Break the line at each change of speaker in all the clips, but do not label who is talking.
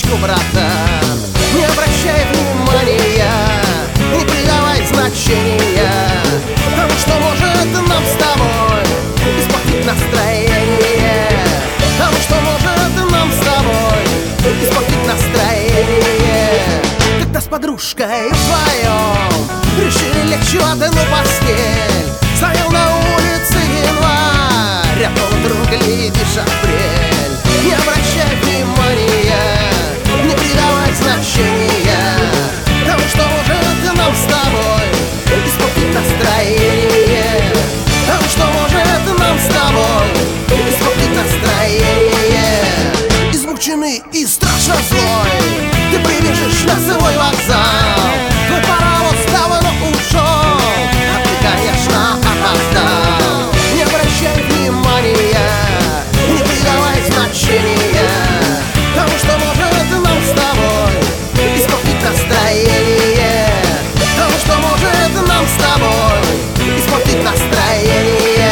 ручку, братан. Не обращай внимания, не придавай значения тому, что может нам с тобой испортить настроение, тому, что может нам с тобой испортить настроение. Когда с подружкой вдвоем решили лечь в одну постель, стоял на улице январь, а вдруг глядишь апрель. Не обращай внимания, не придавай значения тому, что может нам с тобой испортить настроение, тому, что может нам с тобой испортить настроение. Измученный и страшно злой, ты прибежишь на свой вокзал. Твой паровоз давно ушел, а ты, конечно, опоздал. Не обращай внимания, не придавай значения тому, что может нам с тобой испортить настроение, тому, что может нам с тобой испортить настроение.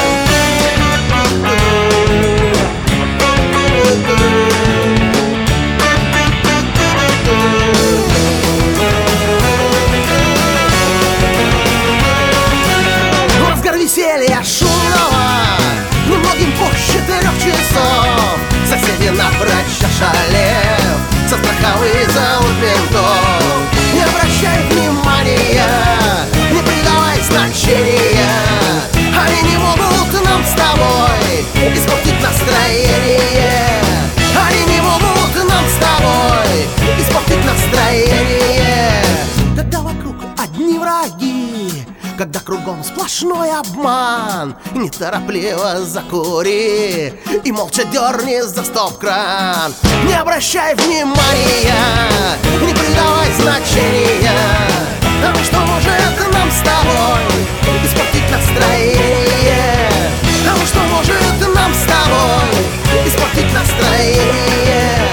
Веселья шумного немногим позже 4 часов. Соседи напрочь ошалев, со страха вызовут ментов. Не обращай внимания, не придавай значения, они не могут нам с тобой испортить настроение, они не могут нам с тобой испортить настроение. Когда вокруг одни враги, когда кругом сплошной обман, неторопливо закури и молча дерни за стоп-кран. Не обращай внимания, не придавай значения тому, что может нам с тобой испортить настроение, тому, что может нам с тобой испортить настроение.